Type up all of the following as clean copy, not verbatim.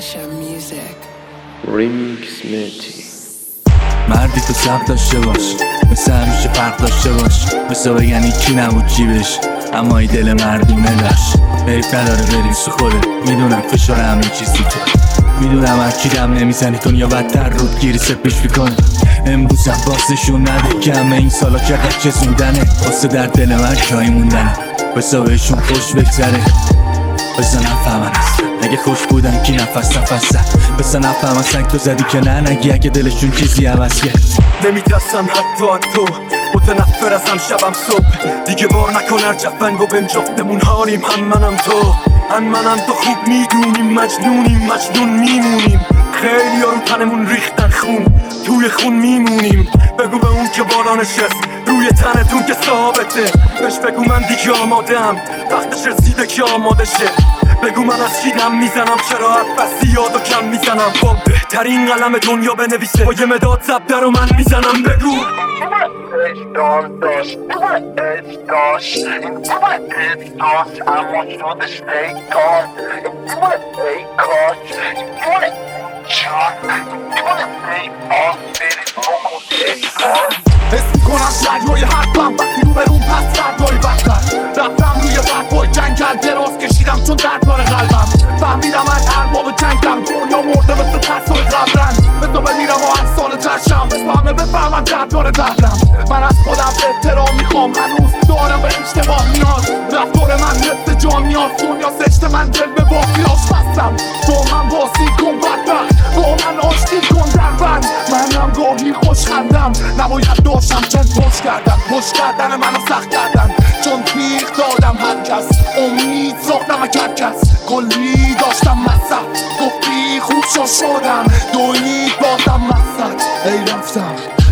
Asha Music Remix مهدی. مردی تو صبر داشته باش، مثل همیشه فرق داشته باش، مثل بگن کی نبود جیبش، اما ای دل مردونه داشت. حیف نداره بریز تو خوده، میدونم فشار همه چیزی تو، میدونم هر کی دم نمیزنی دنیا بدتر رود گیری سپیش میکنه. امروزم باسشون نده که همه این سالا چقدر چسوندنه، واسه در دل من جایی موندنه، بسا بهشون خوش بگذره، بسا نفهمن اصلا اگه خوش بودن کی نفس نفسن، بسا نفهمن سنگ تو زدی که نه نگی اگه دلشون چیزی عوض کرد. نمیترسم حتی تو متنفر ازم شبم صبح دیگه بار نکن هر جفنگ و بهم جفتمون حالیم، هم منم تو خوب میدونیم مجنون میمونیم، خیلی ها رو تنمون ریختن خون توی خون میمونیم. بگو به اون که بالا نشست روی تنتون که ثابته، بهش بگو من دیگه آمادم وقتش رسیده که آماده شه. بگو من از چی دم میزنم، چرا حرف بس زیاد و کم میزنم، با بهترین قلم دنیا بنویسه با یه مداد زبده رو من میزنم. بگو حس میکنم شجوی حرفم وقتی رو برون پس دردای بدتر رفتم روی برپای جنگل دراز کشیدم چون درد داره قلبم، فهمیدم من ارباب جنگم، دنیا مرده مثل تصای قبرن، مثل بمیرم و هر سال ترشم مثل همه بفهمم درد داره دردم. من از خودم احترام میخوام، هنوز دارم به اشتباه نیاز، رفتار من مثل جان نیاز، دنیا سشت من دل به باقیاش بستم، با من باسی کن بدبخت، با من آشتی کن در بند، منم گاهی خوش خندم نباید داشتم چند پشت کردن منو سخت کردن، چون تیغ دادم هر کس امید ساختم هر کس، کلی داشتم مصد گفتی خوب شدم دوید بازم مصد، ای رفتم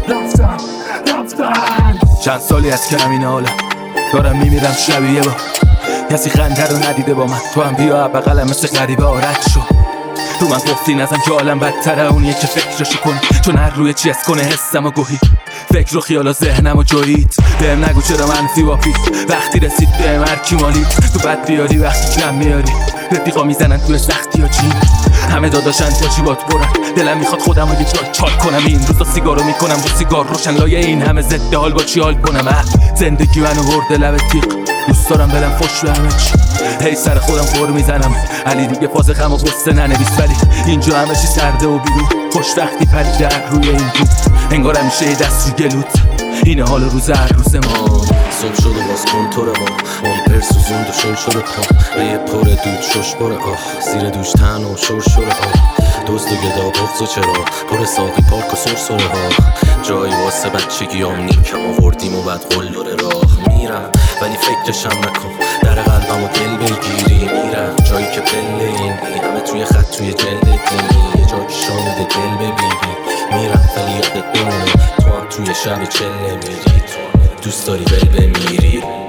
چند سالی از که همین حالم دارم میمیرم شبیه با کسی خنده رو ندیده با من، تو هم بیا بغلم مثل غریبه آرد شو، رو من گفتی نزن که عالم بدتره اونیه که فکرشو کنی، چون هر روی چی از کنه حسم و گوهی فکر و خیال و ذهنم و جایید، بهم نگو چرا منفی واپید وقتی رسید بهم هر کی مالید، تو بد بیاری وقتی کم میاری رفیقا میزنن توی سختی ها چی، همه داداشن تا چی بات برن، دلم میخواد خودم رو یه جای چال کنم، این روزا سیگارو میکنم با سیگار روشن لایه این همه ضد حال با چی حال کنم، زندگی منو برده لب تیغ دوست دارم برم فش به همه چی، هی سر خودم خور میزنم علی دیگه فاز غم و غصه ننویس، ولی اینجا همه چی سرده و بیرون خوش وقتی پریده روی این بود، انگار همیشه یه دست رو گلوت اینه حال روز هر روز ما. صبح شد و باز کنتور ما آمپر سوزوند و شل شده پا ریه پر دود شش بره زیر دوش تن و شور شده دوست و گدا بغز و چرا پر ساقی پارک و سرسره ها، جایی واسه بچگی هم نیم کم آوردیم و بعد قلدر راه میرم، ولی فکرشم نکن در قلبم و دل بگیری، میرم جایی که پله اینی همه توی خط توی جلد دینی، یه جایی شامده دل ببینی، میرم ولی یادت بمونه تو هم توی شب چله میری، دوست داری ول بمیری.